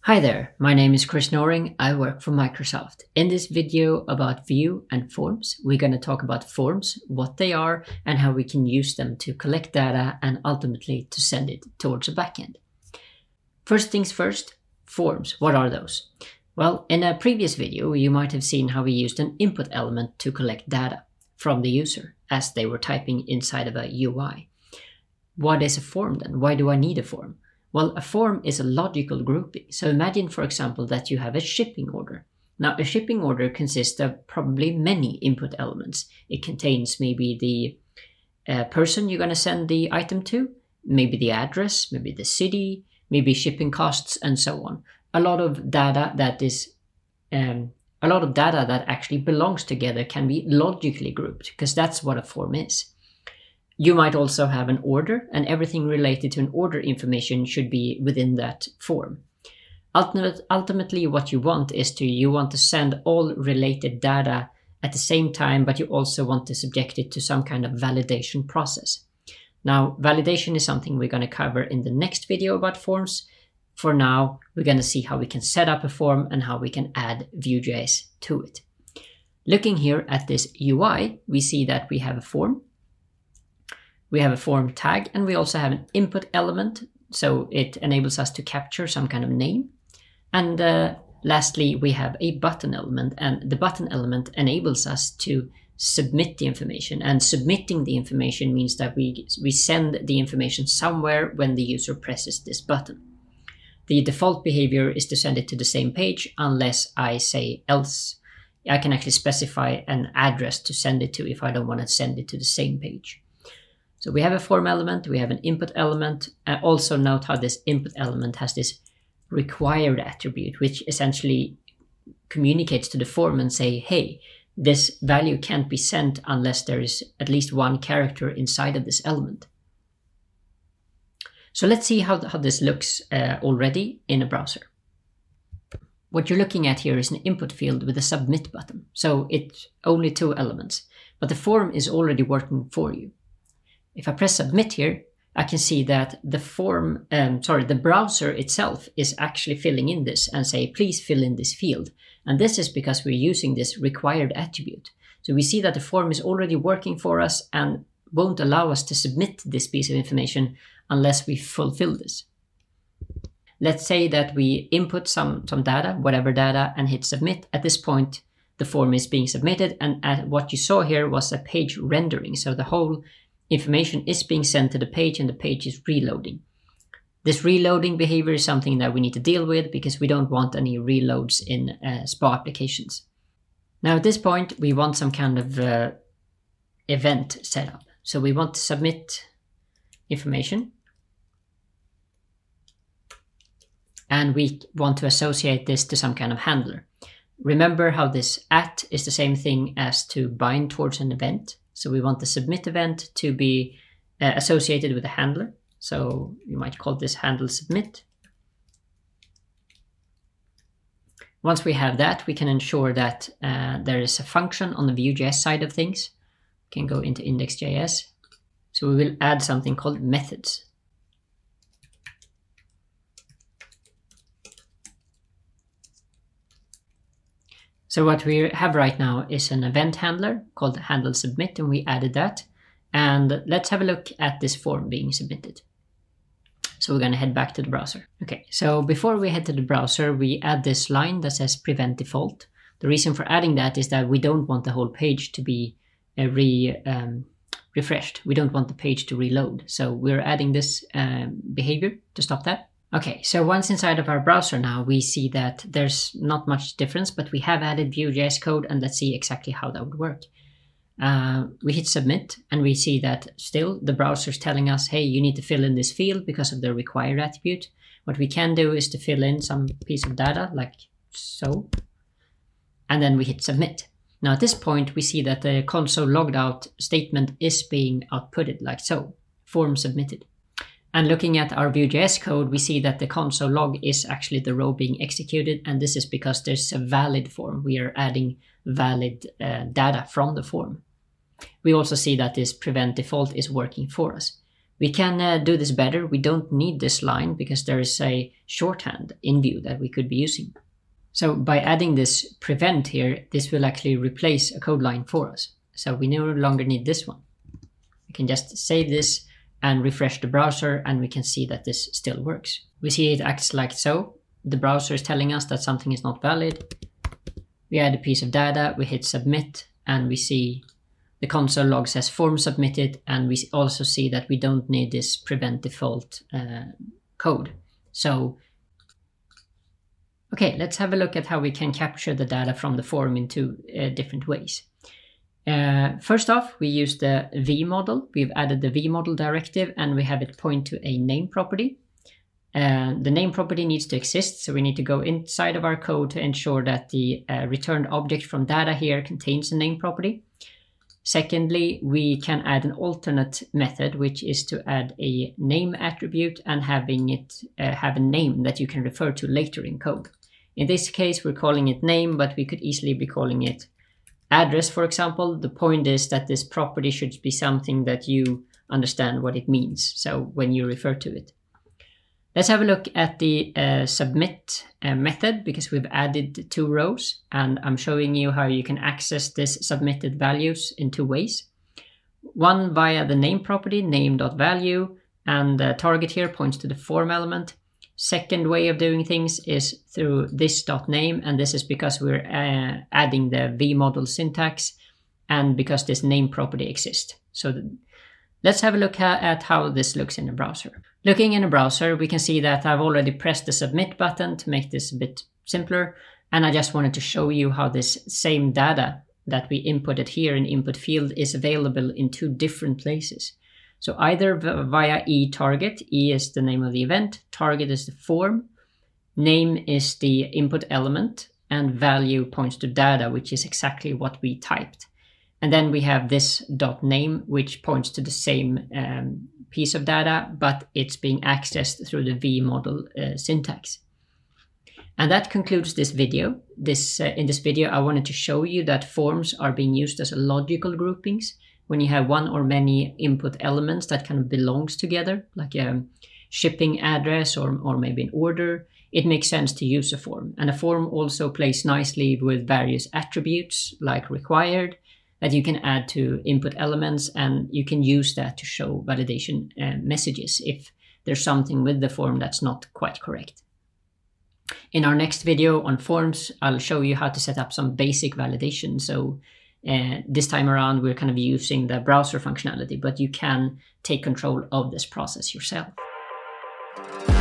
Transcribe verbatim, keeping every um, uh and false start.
Hi there, my name is Chris Noring. I work for Microsoft. In this video about Vue and forms, we're going to talk about forms, what they are, and how we can use them to collect data and ultimately to send it towards a backend. First things first, forms. What are those? Well, in a previous video, you might have seen how we used an input element to collect data from the user as they were typing inside of a U I. What is a form then? Why do I need a form? Well, a form is a logical grouping. So imagine, for example, that you have a shipping order. Now, a shipping order consists of probably many input elements. It contains maybe the uh, person you're going to send the item to, maybe the address, maybe the city, maybe shipping costs, and so on. A lot of data that is, um, a lot of data that actually belongs together can be logically grouped, because that's what a form is. You might also have an order, and everything related to an order information should be within that form. Ultimate, ultimately, what you want is to you want to send all related data at the same time, but you also want to subject it to some kind of validation process. Now, validation is something we're going to cover in the next video about forms. For now, we're going to see how we can set up a form and how we can add Vue.js to it. Looking here at this U I, we see that we have a form. We have a form tag, and we also have an input element, so it enables us to capture some kind of name. And uh, lastly, we have a button element, and the button element enables us to submit the information. And submitting the information means that we, we send the information somewhere when the user presses this button. The default behavior is to send it to the same page unless I say else. I can actually specify an address to send it to if I don't want to send it to the same page. So we have a form element, we have an input element, and also note how this input element has this required attribute, which essentially communicates to the form and say, hey, this value can't be sent unless there is at least one character inside of this element. So let's see how, how this looks uh, already in a browser. What you're looking at here is an input field with a submit button. So it's only two elements, but the form is already working for you. If I press submit here, I can see that the form, um, sorry, the browser itself is actually filling in this and say, please fill in this field. And this is because we're using this required attribute. So we see that the form is already working for us and won't allow us to submit this piece of information unless we fulfill this. Let's say that we input some, some data, whatever data, and hit submit. At this point, the form is being submitted. And uh, what you saw here was a page rendering. So the whole information is being sent to the page and the page is reloading. This reloading behavior is something that we need to deal with because we don't want any reloads in uh, S P A applications. Now at this point, we want some kind of uh, event set up. So we want to submit information. And we want to associate this to some kind of handler. Remember how this at is the same thing as to bind towards an event. So we want the submit event to be uh, associated with a handler. So you might call this handle submit. Once we have that, we can ensure that uh, there is a function on the Vue.js side of things. We can go into index.js. So we will add something called methods. So what we have right now is an event handler called handle submit, and we added that. And let's have a look at this form being submitted. So we're going to head back to the browser. Okay, so before we head to the browser, we add this line that says prevent default. The reason for adding that is that we don't want the whole page to be uh, re, um, refreshed. We don't want the page to reload. So we're adding this um, behavior to stop that. Okay, so once inside of our browser now, we see that there's not much difference, but we have added Vue.js code, and let's see exactly how that would work. Uh, we hit submit, and we see that still the browser is telling us, hey, you need to fill in this field because of the required attribute. What we can do is to fill in some piece of data like so, and then we hit submit. Now at this point, we see that the console logged out statement is being outputted like so, form submitted. And looking at our Vue.js code, we see that the console log is actually the row being executed, and this is because there's a valid form. We are adding valid uh, data from the form. We also see that this prevent default is working for us. We can uh, do this better. We don't need this line because there is a shorthand in Vue that we could be using. So by adding this prevent here, this will actually replace a code line for us. So we no longer need this one. We can just save this and refresh the browser, and we can see that this still works. We see it acts like so. The browser is telling us that something is not valid. We add a piece of data, we hit submit, and we see the console log says form submitted, and we also see that we don't need this prevent default uh, code. So, okay, let's have a look at how we can capture the data from the form in two uh, different ways. Uh, first off, we use the v model. We've added the v model directive, and we have it point to a name property. Uh, the name property needs to exist, so we need to go inside of our code to ensure that the uh, returned object from data here contains a name property. Secondly, we can add an alternate method, which is to add a name attribute and having it uh, have a name that you can refer to later in code. In this case, we're calling it name, but we could easily be calling it address, for example. The point is that this property should be something that you understand what it means, so when you refer to it. Let's have a look at the uh, submit uh, method, because we've added two rows, and I'm showing you how you can access this submitted values in two ways. One via the name property, name.value, and the target here points to the form element. Second way of doing things is through this.name, and this is because we're uh, adding the vmodel syntax and because this name property exists. So the, let's have a look at how this looks in the browser. Looking in the browser, we can see that I've already pressed the submit button to make this a bit simpler, and I just wanted to show you how this same data that we inputted here in input field is available in two different places. So either via eTarget, E is the name of the event, target is the form, name is the input element, and value points to data, which is exactly what we typed. And then we have this .name, which points to the same um, piece of data, but it's being accessed through the vmodel uh, syntax. And that concludes this video. This uh, in this video, I wanted to show you that forms are being used as logical groupings. When you have one or many input elements that kind of belongs together, like a shipping address or, or maybe an order, it makes sense to use a form. And a form also plays nicely with various attributes like required that you can add to input elements, and you can use that to show validation uh, messages if there's something with the form that's not quite correct. In our next video on forms, I'll show you how to set up some basic validation. So uh, this time around, we're kind of using the browser functionality, but you can take control of this process yourself.